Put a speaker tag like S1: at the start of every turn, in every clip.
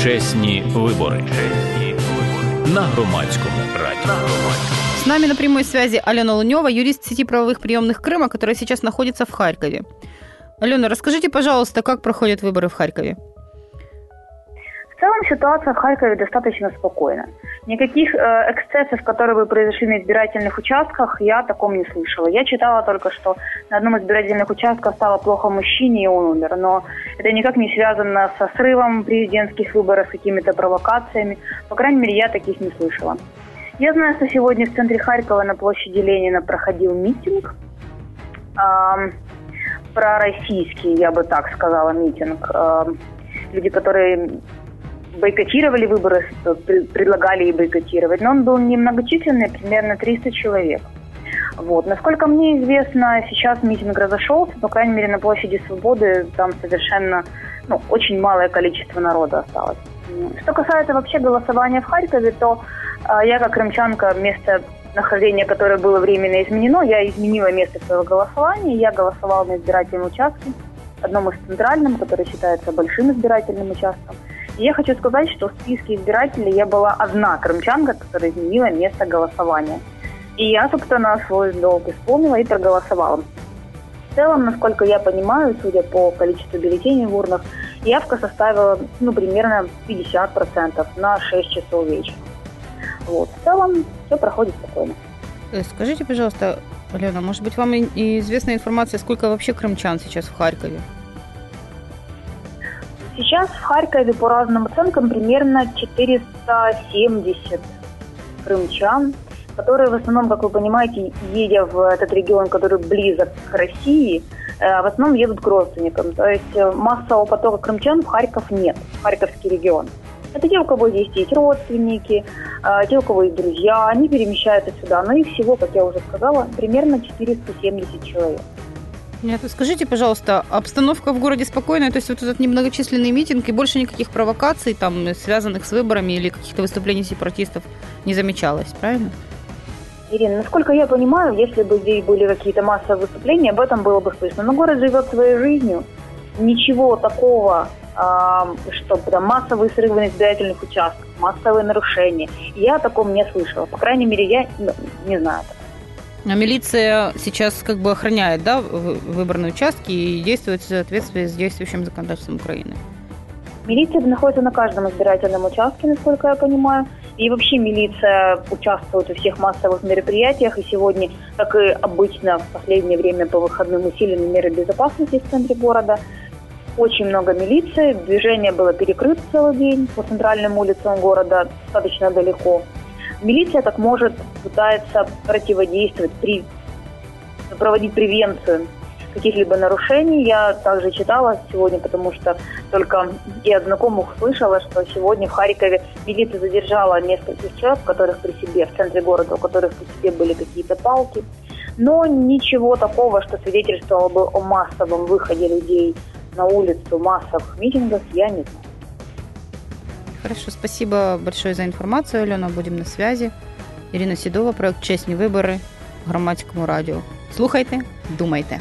S1: Чесні вибори. На Громадському радіо.
S2: С нами на прямой связи Алена Лунева, юрист сети правовых приемных Крыма, которая сейчас находится в Харькове. Алена, расскажите, пожалуйста, как проходят выборы в Харькове?
S3: В целом ситуация в Харькове достаточно спокойна. Никаких эксцессов, которые бы произошли на избирательных участках, я о таком не слышала. Я читала только, что на одном из избирательных участков стало плохо мужчине, и он умер. Но это никак не связано со срывом президентских выборов, с какими-то провокациями. По крайней мере, я таких не слышала. Я знаю, что сегодня в центре Харькова на площади Ленина проходил митинг. Пророссийский, я бы так сказала, митинг. Люди, которые бойкотировали выборы, предлагали и бойкотировать, но он был немногочисленный, примерно 300 человек. Вот. Насколько мне известно, сейчас митинг разошелся, по крайней мере, на площади Свободы там совершенно, очень малое количество народа осталось. Что касается вообще голосования в Харькове, то я, как крымчанка, место нахождения, которое было временно изменено, я изменила место своего голосования, я голосовала на избирательном участке, одном из центральном, который считается большим избирательным участком. И я хочу сказать, что в списке избирателей я была одна крымчанка, которая изменила место голосования. И я, собственно, свой долг исполнила и проголосовала. В целом, насколько я понимаю, судя по количеству бюллетеней в урнах, явка составила, примерно 50% на 6 часов вечера. Вот. В целом, все проходит спокойно.
S2: Скажите, пожалуйста, Алена, может быть, вам известна информация, сколько вообще крымчан сейчас в Харькове?
S3: Сейчас в Харькове, по разным оценкам, примерно 470 крымчан, которые в основном, как вы понимаете, едя в этот регион, который близок к России, в основном едут к родственникам. То есть массового потока крымчан в Харьков нет, в Харьковский регион. Это те, у кого здесь есть родственники, те, у кого есть друзья, они перемещаются сюда. Но их всего, как я уже сказала, примерно 470 человек.
S2: Нет, скажите, пожалуйста, обстановка в городе спокойная, то есть вот этот немногочисленный митинг и больше никаких провокаций, там, связанных с выборами или каких-то выступлений сепаратистов не замечалось, правильно?
S3: Ирина, насколько я понимаю, если бы здесь были какие-то массовые выступления, об этом было бы слышно. Но город живет своей жизнью, ничего такого, что прям массовые срывы на избирательных участках, массовые нарушения, я о таком не слышала. По крайней мере, я не знаю.
S2: А милиция сейчас охраняет, да, выборные участки и действует в соответствии с действующим законодательством Украины?
S3: Милиция находится на каждом избирательном участке, насколько я понимаю. И вообще милиция участвует во всех массовых мероприятиях. И сегодня, как и обычно в последнее время по выходным, усилены меры безопасности в центре города. Очень много милиции. Движение было перекрыто целый день по центральным улицам города достаточно далеко. Милиция как может пытается противодействовать, проводить превенцию каких-либо нарушений. Я также читала сегодня, потому что только и от знакомых слышала, что сегодня в Харькове милиция задержала нескольких человек, которых при себе, в центре города, у которых при себе были какие-то палки. Но ничего такого, что свидетельствовало бы о массовом выходе людей на улицу, массовых митингах, я не знаю.
S2: Хорошо, спасибо большое за информацию, Алена, будем на связи. Ірина Сідова, проект «Чесні вибори» в Громадському радіо. Слухайте, думайте.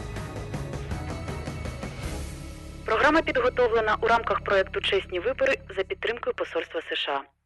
S4: Програма підготовлена у рамках проекту «Чесні вибори» за підтримкою Посольства США.